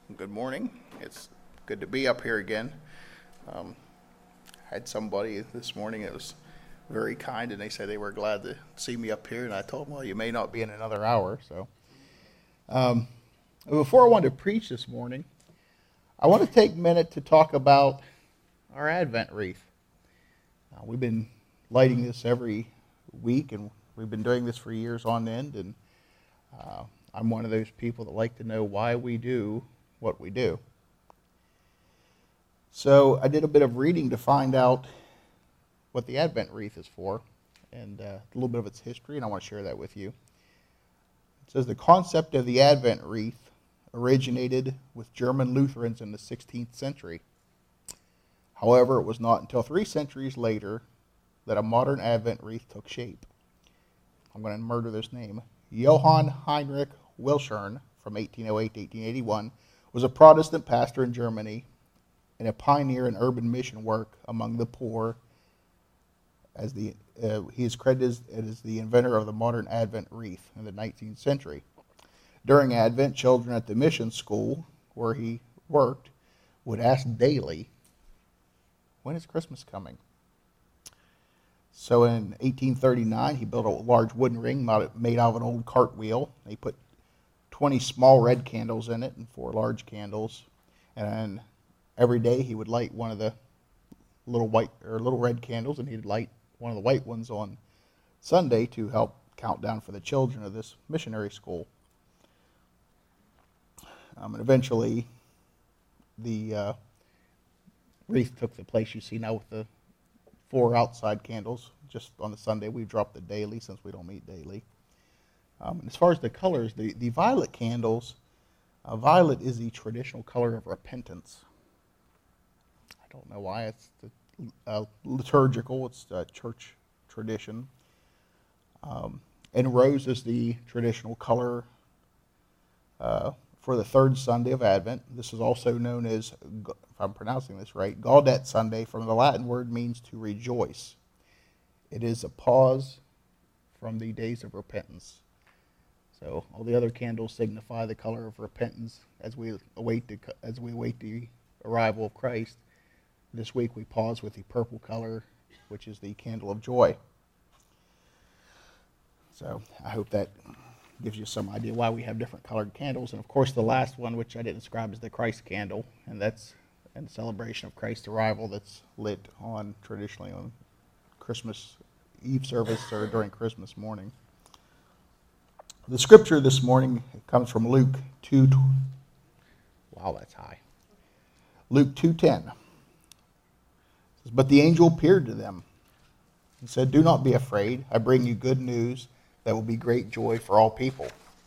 Good morning. It's good to be up here again. I had somebody this morning that was very kind, and they said they were glad to see me up here. And I told them, well, you may not be in another hour. So, before I wanted to preach this morning, I want to take a minute to talk about our Advent wreath. We've been lighting this every week, and we've been doing this for years on end. And I'm one of those people that like to know why we do what we do. So I did a bit of reading to find out what the Advent wreath is for, and a little bit of its history, and I want to share that with you. It says the concept of the Advent wreath originated with German Lutherans in the 16th century. However, it was not until 3 centuries later that a modern Advent wreath took shape. I'm going to murder this name. Johann Heinrich Wilshern, from 1808 to 1881, was a Protestant pastor in Germany and a pioneer in urban mission work among the poor. He is credited as the inventor of the modern Advent wreath in the 19th century. During Advent, children at the mission school where he worked would ask daily, when is Christmas coming? So in 1839, he built a large wooden ring made out of an old cartwheel. He put 20 small red candles in it and 4 large candles. And every day he would light one of the little red candles, and he'd light one of the white ones on Sunday to help count down for the children of this missionary school. And eventually, the wreath took the place you see now with the 4 outside candles. Just on the Sunday, we dropped the daily since we don't meet daily. As far as the colors, the violet candles, violet is the traditional color of repentance. I don't know why. It's liturgical. It's church tradition. And rose is the traditional color for the 3rd Sunday of Advent. This is also known as, if I'm pronouncing this right, Gaudete Sunday, from the Latin word means to rejoice. It is a pause from the days of repentance. So all the other candles signify the color of repentance as we await the arrival of Christ. This week we pause with the purple color, which is the candle of joy. So I hope that gives you some idea why we have different colored candles. And of course the last one, which I didn't describe, is the Christ candle, and that's in celebration of Christ's arrival. That's lit traditionally on Christmas Eve service or during Christmas morning. The scripture this morning comes from Luke 2. Wow, that's high. Luke 2:10. But the angel appeared to them and said, "Do not be afraid. I bring you good news that will be great joy for all people."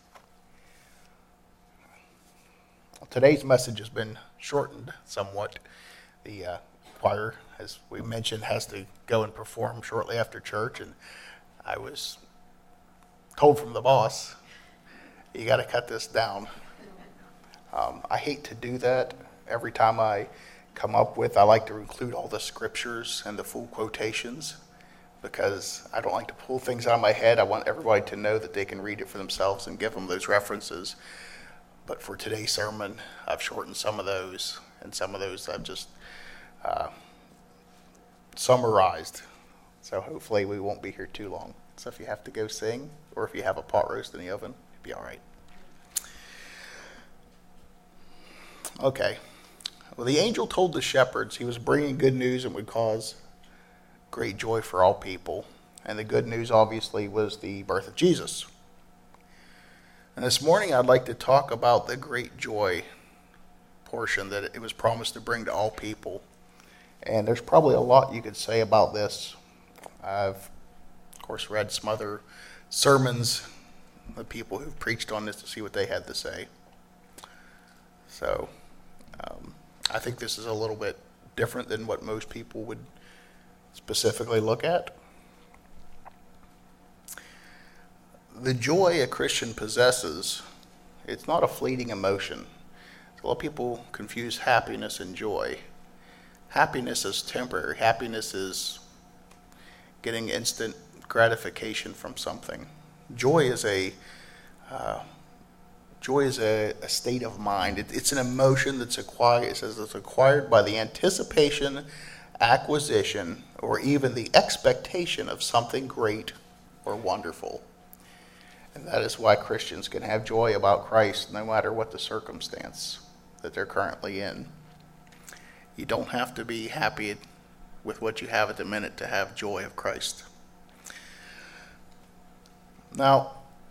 Today's message has been shortened somewhat. The choir, as we mentioned, has to go and perform shortly after church, and I was told from the boss, you got to cut this down. I hate to do that. Every time I come up with, I like to include all the scriptures and the full quotations, because I don't like to pull things out of my head. I want everybody to know that they can read it for themselves and give them those references. But for today's sermon, I've shortened some of those, and some of those I've just summarized. So hopefully we won't be here too long. So if you have to go sing, or if you have a pot roast in the oven, it'll be all right. Okay. Well, the angel told the shepherds he was bringing good news and would cause great joy for all people. And the good news, obviously, was the birth of Jesus. And this morning, I'd like to talk about the great joy portion that it was promised to bring to all people. And there's probably a lot you could say about this. I've, of course, read some other sermons, the people who've preached on this, to see what they had to say. So I think this is a little bit different than what most people would specifically look at. The joy a Christian possesses, it's not a fleeting emotion. A lot of people confuse happiness and joy. Happiness is temporary. Happiness is getting instant gratification from something. Joy is a Joy is a state of mind. It's an emotion that's acquired. It says it's acquired by the anticipation, acquisition, or even the expectation of something great or wonderful. And that is why Christians can have joy about Christ no matter what the circumstance that they're currently in. You don't have to be happy with what you have at the minute to have joy of Christ. Now,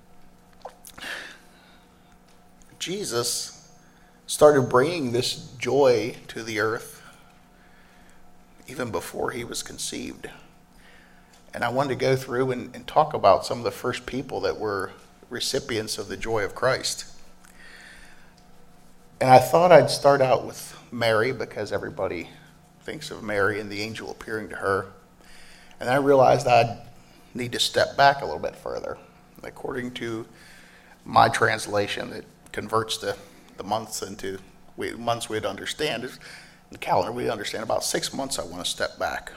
Jesus started bringing this joy to the earth even before he was conceived. And I wanted to go through and talk about some of the first people that were recipients of the joy of Christ. And I thought I'd start out with Mary because everybody thinks of Mary and the angel appearing to her. And I realized I'd need to step back a little bit further. According to my translation, it converts the months into months we'd understand. The calendar we'd understand about 6 months. I want to step back.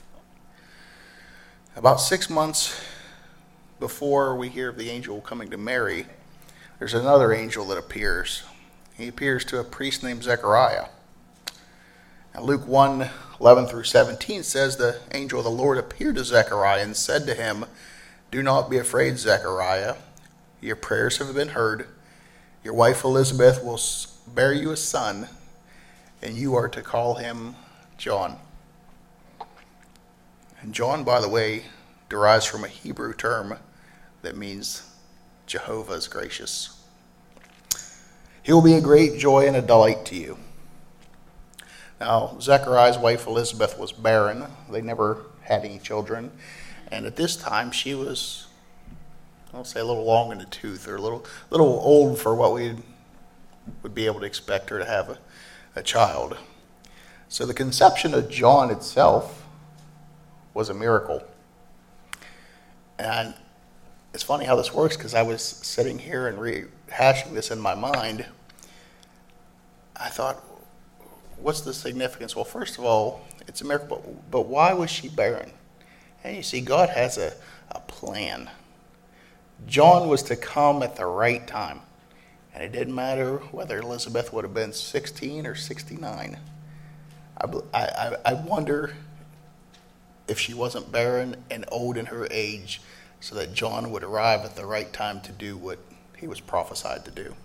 About 6 months before we hear of the angel coming to Mary, there's another angel that appears. He appears to a priest named Zechariah. Now Luke 1:11 through 17 says the angel of the Lord appeared to Zechariah and said to him, "Do not be afraid, Zechariah. Your prayers have been heard. Your wife Elizabeth will bear you a son, and you are to call him John." And John, by the way, derives from a Hebrew term that means Jehovah is gracious. He will be a great joy and a delight to you. Now, Zechariah's wife Elizabeth was barren. They never had any children. And at this time, she was, I'll say, a little long in the tooth, or a little old for what we would be able to expect her to have a child. So the conception of John itself was a miracle. And it's funny how this works, because I was sitting here and rehashing this in my mind. I thought, what's the significance? Well, first of all, it's a miracle, but why was she barren? And you see, God has a plan. John was to come at the right time. And it didn't matter whether Elizabeth would have been 16 or 69. I wonder if she wasn't barren and old in her age, so that John would arrive at the right time to do what he was prophesied to do.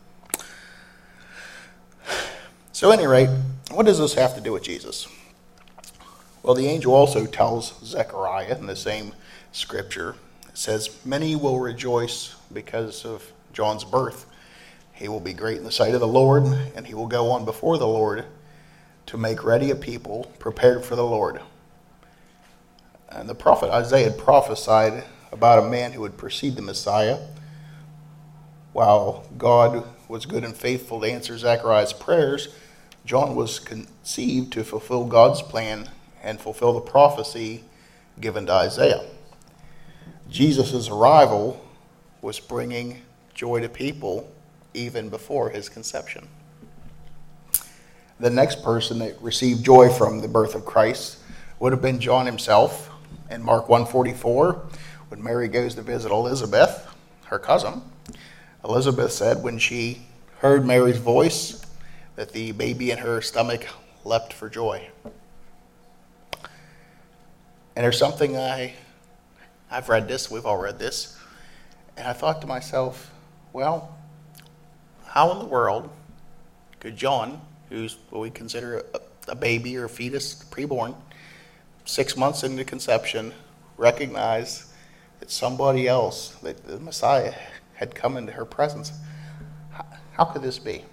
So at any rate, what does this have to do with Jesus? Well, the angel also tells Zechariah in the same scripture, it says, "Many will rejoice because of John's birth. He will be great in the sight of the Lord, and he will go on before the Lord to make ready a people prepared for the Lord." And the prophet Isaiah had prophesied about a man who would precede the Messiah. While God was good and faithful to answer Zechariah's prayers, John was conceived to fulfill God's plan and fulfill the prophecy given to Isaiah. Jesus' arrival was bringing joy to people even before his conception. The next person that received joy from the birth of Christ would have been John himself. In Mark 1:44, when Mary goes to visit Elizabeth, her cousin, Elizabeth said when she heard Mary's voice that the baby in her stomach leapt for joy. And there's something I've read this, we've all read this, and I thought to myself, well, how in the world could John, who's what we consider a baby or a fetus, preborn, 6 months into conception, recognize that somebody else, that the Messiah, had come into her presence? How could this be?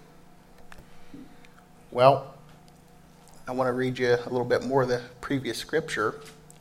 Well, I want to read you a little bit more of the previous scripture.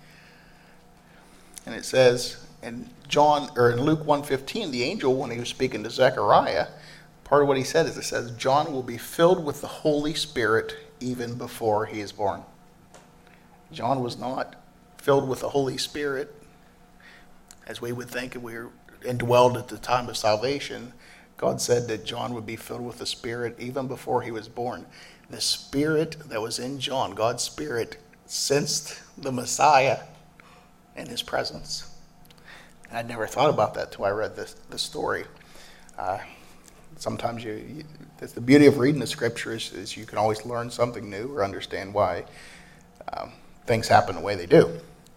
And it says in Luke 1:15, the angel, when he was speaking to Zechariah, part of what he said is, it says, "John will be filled with the Holy Spirit even before he is born." John was not filled with the Holy Spirit as we would think if we were indwelled at the time of salvation. God said that John would be filled with the Spirit even before he was born. The Spirit that was in John, God's Spirit, sensed the Messiah in his presence. And I'd never thought about that till I read the story. Sometimes that's the beauty of reading the scripture is you can always learn something new or understand why things happen the way they do.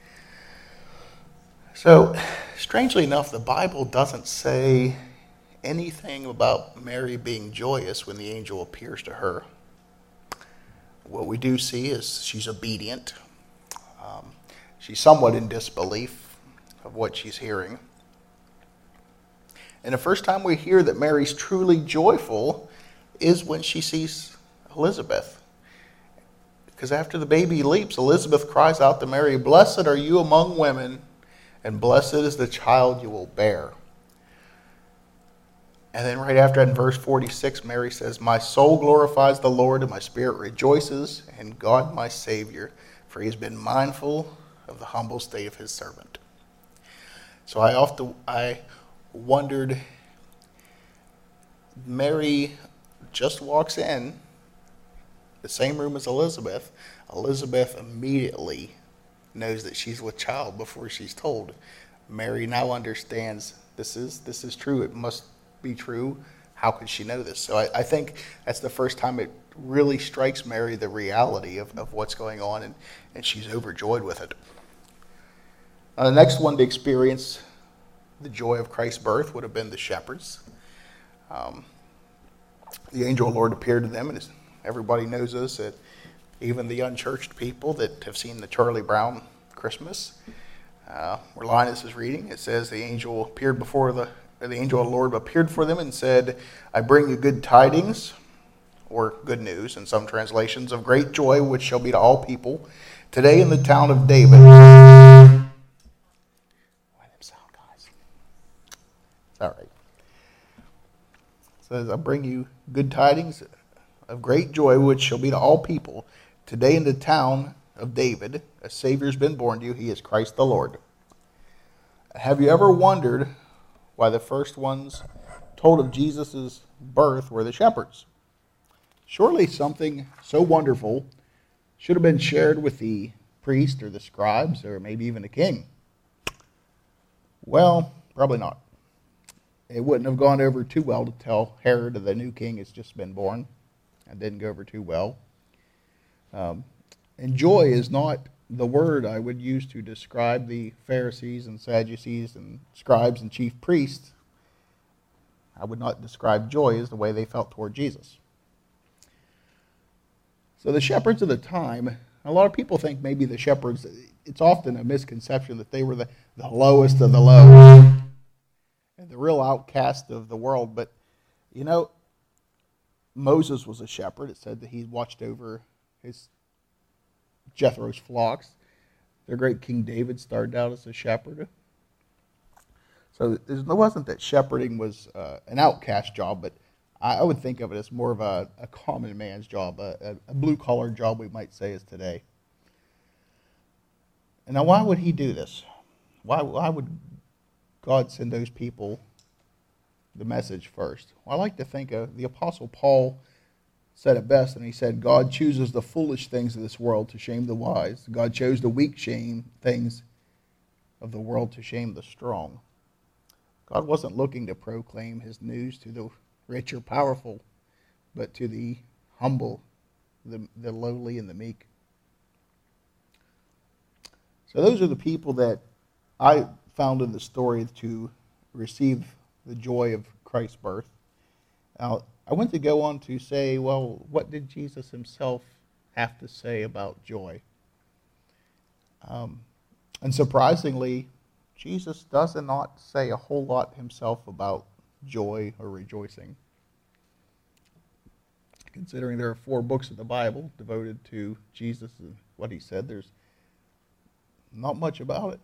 So, strangely enough, the Bible doesn't say anything about Mary being joyous when the angel appears to her. What we do see is she's obedient. She's somewhat in disbelief of what she's hearing. And the first time we hear that Mary's truly joyful is when she sees Elizabeth. Because after the baby leaps, Elizabeth cries out to Mary, "Blessed are you among women, and blessed is the child you will bear." And then right after that, in verse 46, Mary says, "My soul glorifies the Lord, and my spirit rejoices in God my Savior, for he has been mindful of the humble state of his servant." So I wondered, Mary just walks in the same room as Elizabeth. Elizabeth immediately knows that she's with child before she's told. Mary now understands this is true. It must be true. How could she know this? So I think that's the first time it really strikes Mary the reality of what's going on, and she's overjoyed with it. The next one to experience the joy of Christ's birth would have been the shepherds. The angel of the Lord appeared to them, and everybody knows this, that even the unchurched people that have seen the Charlie Brown Christmas, where Linus is reading, it says the angel of the Lord appeared for them and said, "I bring you good tidings," or good news in some translations, "of great joy which shall be to all people. Today in the town of David." All right. It says, "I bring you good tidings of great joy, which shall be to all people. Today in the town of David, a Savior has been born to you. He is Christ the Lord." Have you ever wondered why the first ones told of Jesus' birth were the shepherds? Surely something so wonderful should have been shared with the priest or the scribes or maybe even the king. Well, probably not. It wouldn't have gone over too well to tell Herod the new king has just been born. It didn't go over too well. And joy is not the word I would use to describe the Pharisees and Sadducees and scribes and chief priests. I would not describe joy as the way they felt toward Jesus. So the shepherds of the time, a lot of people think maybe the shepherds, it's often a misconception that they were the lowest of the low and the real outcast of the world. But, Moses was a shepherd. It said that he watched over his Jethro's flocks. Their great King David started out as a shepherd. So it wasn't that shepherding was an outcast job, but I would think of it as more of a common man's job, a blue-collar job, we might say, as today. And now why would he do this? Why would God send those people the message first? Well, I like to think of the Apostle Paul said it best, and he said, "God chooses the foolish things of this world to shame the wise. God chose the weak things of the world to shame the strong." God wasn't looking to proclaim his news to the rich or powerful, but to the humble, the lowly, and the meek. So those are the people that I found in the story to receive the joy of Christ's birth. Now, I went to go on to say, well, what did Jesus himself have to say about joy? And surprisingly, Jesus does not say a whole lot himself about joy or rejoicing. Considering there are 4 books of the Bible devoted to Jesus and what he said, there's not much about it.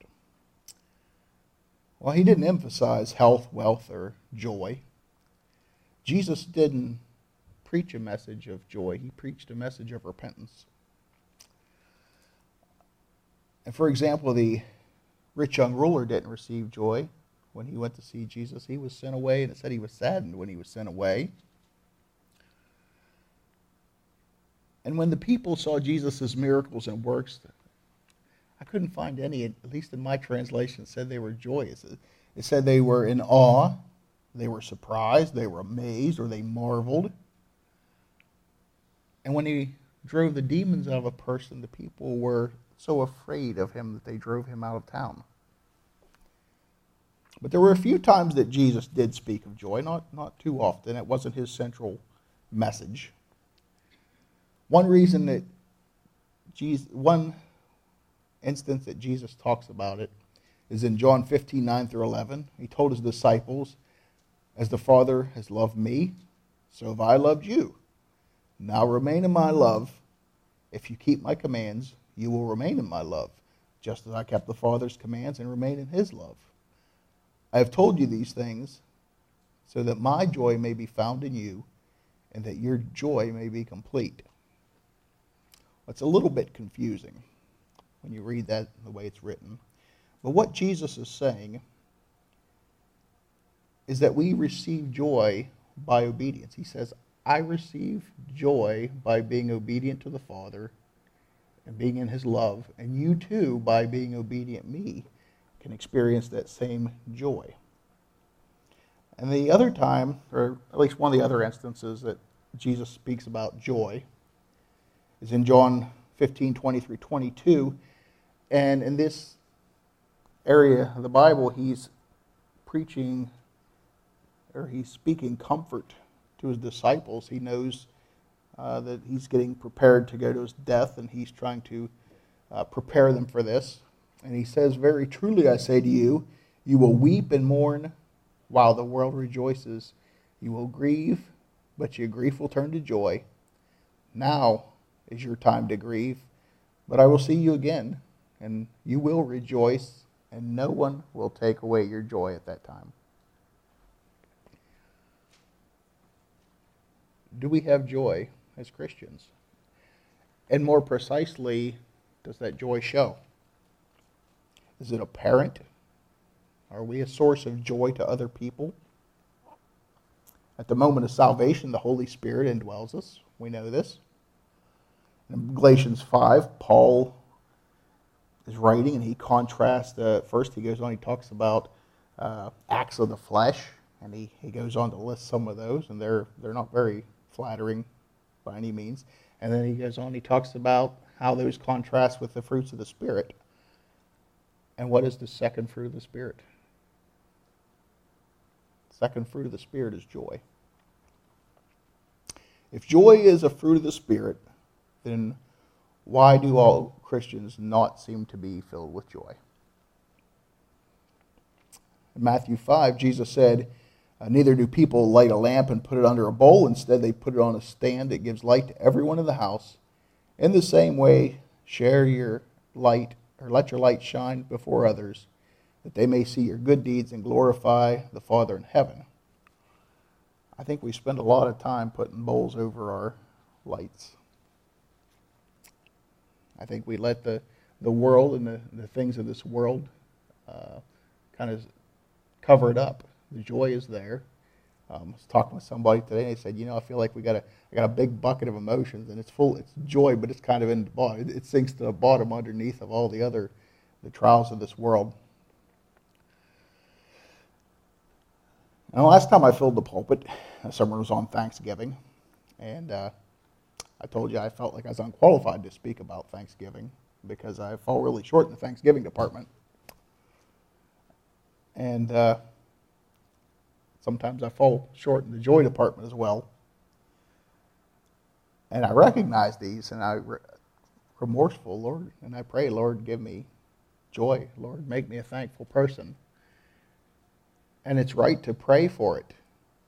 Well, he didn't emphasize health, wealth, or joy. Jesus didn't preach a message of joy. He preached a message of repentance. And for example, the rich young ruler didn't receive joy when he went to see Jesus. He was sent away, and it said he was saddened when he was sent away. And when the people saw Jesus' miracles and works, I couldn't find any, at least in my translation, said they were joyous. It said they were in awe They were surprised, they were amazed, or they marveled. And when he drove the demons out of a person, the people were so afraid of him that they drove him out of town. But there were a few times that Jesus did speak of joy, not too often. It wasn't his central message. One instance that Jesus talks about it is in John 15:9 through 11. He told his disciples, "As the Father has loved me, so have I loved you. Now remain in my love. If you keep my commands, you will remain in my love, just as I kept the Father's commands and remain in his love. I have told you these things so that my joy may be found in you and that your joy may be complete." It's a little bit confusing when you read that the way it's written. But what Jesus is saying is that we receive joy by obedience. He says, I receive joy by being obedient to the Father and being in his love, and you too, by being obedient to me, can experience that same joy. And the other time, or at least one of the other instances that Jesus speaks about joy, is in John 15:20 through 22. And in this area of the Bible, he's preaching, or he's speaking comfort to his disciples. He knows that he's getting prepared to go to his death, and he's trying to prepare them for this. And he says, "Very truly I say to you, you will weep and mourn while the world rejoices. You will grieve, but your grief will turn to joy. Now is your time to grieve, but I will see you again, and you will rejoice, and no one will take away your joy at that time." Do we have joy as Christians? And more precisely, does that joy show? Is it apparent? Are we a source of joy to other people? At the moment of salvation, the Holy Spirit indwells us. We know this. In Galatians 5, Paul is writing, and he contrasts, first he goes on, he talks about acts of the flesh, and he goes on to list some of those, and they're not very flattering by any means. And then he goes on, he talks about how those contrast with the fruits of the Spirit. And what is the second fruit of the Spirit? The second fruit of the Spirit is joy. If joy is a fruit of the Spirit, then why do all Christians not seem to be filled with joy? In Matthew 5, Jesus said, "Neither do people light a lamp and put it under a bowl. Instead, they put it on a stand that gives light to everyone in the house. In the same way, share your light, or let your light shine before others, that they may see your good deeds and glorify the Father in heaven." I think we spend a lot of time putting bowls over our lights. I think we let the world and the things of this world kind of cover it up. The joy is there. I was talking with somebody today, and they said, I feel like I got a big bucket of emotions, and it's joy, but it's kind of in the bottom. It sinks to the bottom underneath of all the trials of this world. And the last time I filled the pulpit, summer was on Thanksgiving, and I told you I felt like I was unqualified to speak about Thanksgiving because I fall really short in the Thanksgiving department. And sometimes I fall short in the joy department as well. And I recognize these, and I'm remorseful, Lord, and I pray, Lord, give me joy. Lord, make me a thankful person. And it's right to pray for it.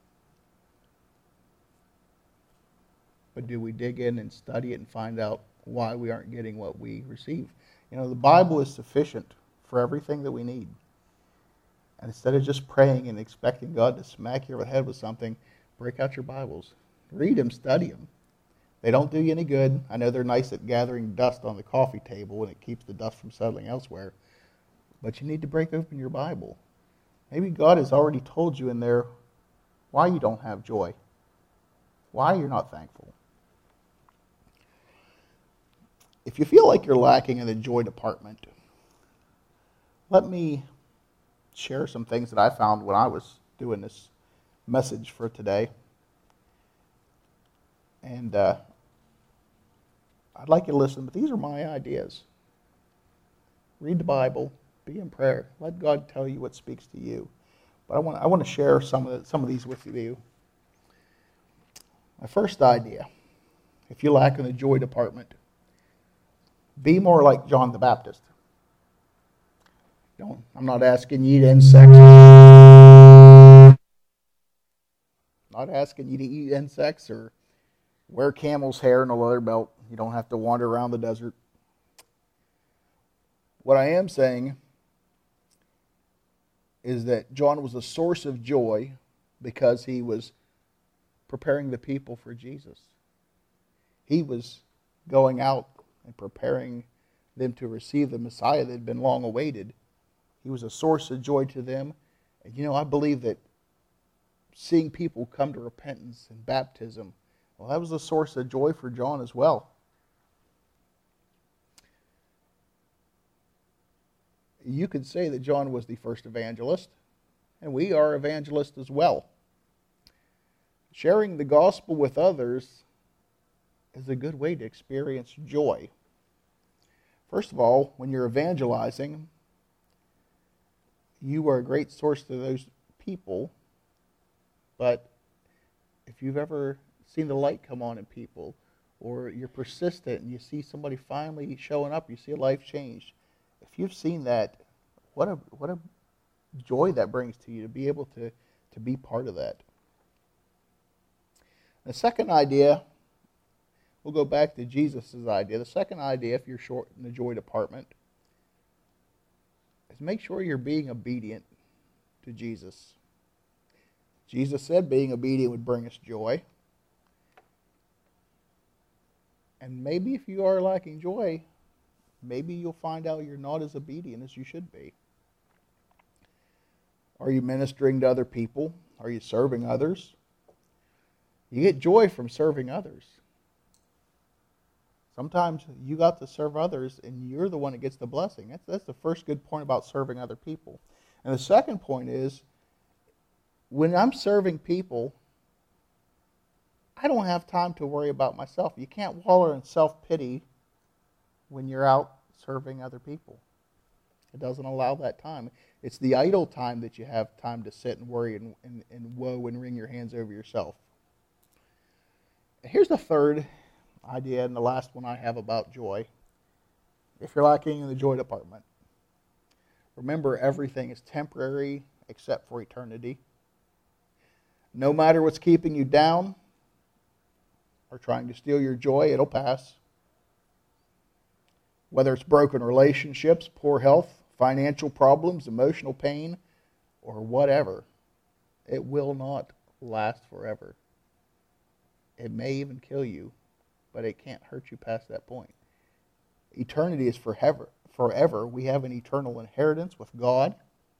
But do we dig in and study it and find out why we aren't getting what we receive? The Bible is sufficient for everything that we need. And instead of just praying and expecting God to smack you over the head with something, break out your Bibles. Read them, study them. They don't do you any good. I know they're nice at gathering dust on the coffee table, and it keeps the dust from settling elsewhere. But you need to break open your Bible. Maybe God has already told you in there why you don't have joy, why you're not thankful. If you feel like you're lacking in the joy department, let me share some things that I found when I was doing this message for today. And I'd like you to listen, but these are my ideas. Read the Bible, be in prayer. Let God tell you what speaks to you. But I want to share some of these with you. My first idea, if you lack in the joy department, be more like John the Baptist. I'm not asking you to insects. Not asking you to eat insects or wear camel's hair in a leather belt. You don't have to wander around the desert. What I am saying is that John was a source of joy because he was preparing the people for Jesus. He was going out and preparing them to receive the Messiah that had been long awaited. He was a source of joy to them. And I believe that seeing people come to repentance and baptism, well, that was a source of joy for John as well. You could say that John was the first evangelist, and we are evangelists as well. Sharing the gospel with others is a good way to experience joy. First of all, when you're evangelizing, you are a great source to those people, but if you've ever seen the light come on in people, or you're persistent and you see somebody finally showing up, you see a life change, if you've seen that, what a joy that brings to you to be able to be part of that. The second idea, we'll go back to Jesus' idea. The second idea, if you're short in the joy department, is make sure you're being obedient to Jesus. Jesus said being obedient would bring us joy. And maybe if you are lacking joy, maybe you'll find out you're not as obedient as you should be. Are you ministering to other people? Are you serving others? You get joy from serving others. Sometimes you got to serve others and you're the one that gets the blessing. That's the first good point about serving other people. And the second point is, when I'm serving people, I don't have time to worry about myself. You can't wallow in self-pity when you're out serving other people. It doesn't allow that time. It's the idle time that you have time to sit and worry and woe and wring your hands over yourself. Here's the third idea and the last one I have about joy. If you're lacking in the joy department, remember everything is temporary except for eternity. No matter what's keeping you down or trying to steal your joy, it'll pass. Whether it's broken relationships, poor health, financial problems, emotional pain, or whatever, it will not last forever. It may even kill you, but it can't hurt you past that point. Eternity is forever. Forever. We have an eternal inheritance with God.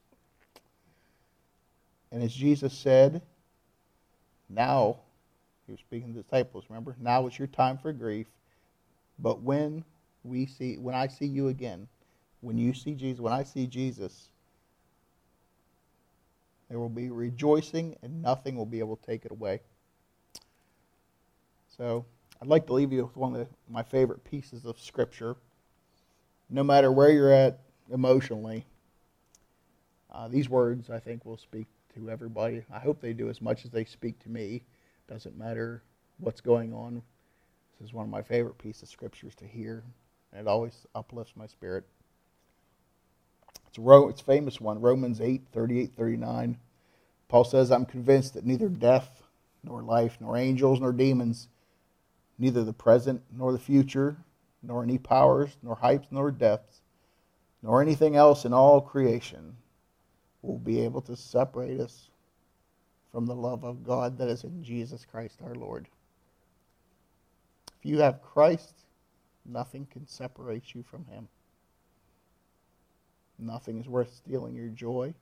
And as Jesus said, now, he was speaking to the disciples, remember? Now is your time for grief, but when I see you again, when you see Jesus, when I see Jesus, there will be rejoicing and nothing will be able to take it away. So I'd like to leave you with one of my favorite pieces of Scripture. No matter where you're at emotionally, these words I think will speak to everybody. I hope they do as much as they speak to me. Doesn't matter what's going on. This is one of my favorite pieces of Scriptures to hear, and it always uplifts my spirit. It's a famous one, Romans 8:38-39. Paul says, I'm convinced that neither death, nor life, nor angels, nor demons, neither the present, nor the future, nor any powers, nor heights, nor depths, nor anything else in all creation will be able to separate us from the love of God that is in Jesus Christ our Lord. If you have Christ, nothing can separate you from Him. Nothing is worth stealing your joy.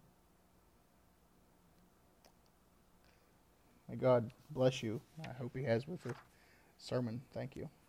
May God bless you. I hope He has with the sermon. Thank you.